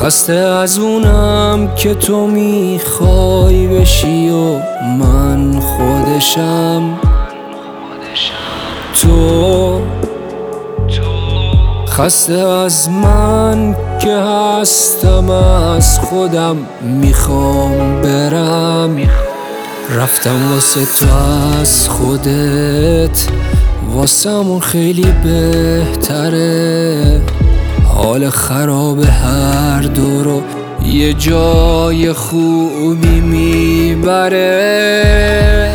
خسته از اونم که تو میخوای بشی و من خودشم. تو خسته از من که هستم از خودم میخوام برم. رفتم واسه تو از خودت، واسمون خیلی بهتره. حال خراب هر دو رو یه جای خوبی میبره.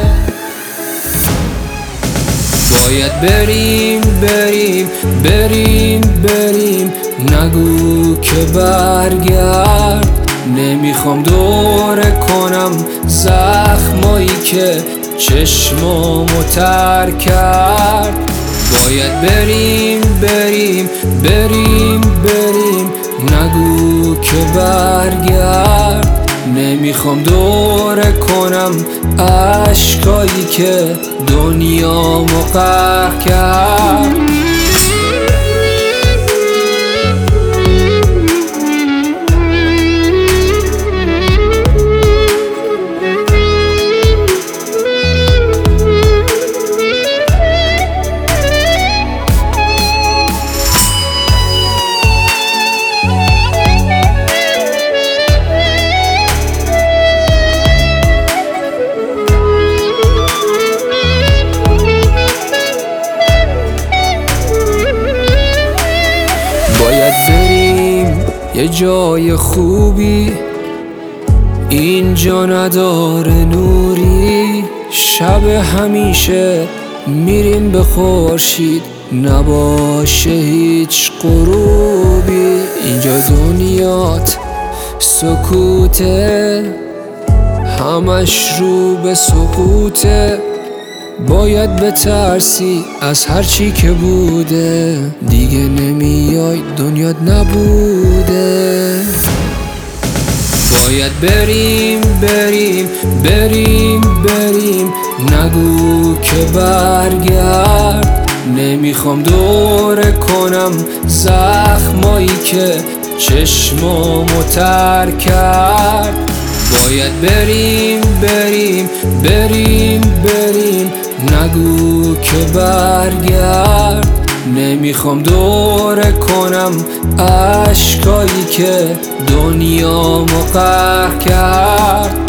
باید بریم بریم بریم بریم، نگو که برگرد. نمیخوام دوره کنم زخمایی که چشمامو تر کرد. باید بریم بریم بریم بریم، نگو که برگرد. نمیخوام دوره کنم اشکایی که دنیامو غرق کرد. باید بریم یه جای خوبی، اینجا نداره نوری. شب همیشه میریم به خورشید، نباشه هیچ غروبی. اینجا دنیات سکوته، همش رو به سقوطه. باید بترسی از هر چی که بوده، دیگه نمیای دنیات نبوده. باید بریم بریم بریم بریم، نگو که برگرد. نمیخوام دوره کنم زخمایی که چشمامو تر کرد. باید بریم بریم بریم بریم، نگو که برگرد. نمیخوام دوره کنم اشکایی که دنیامو غرق کرد.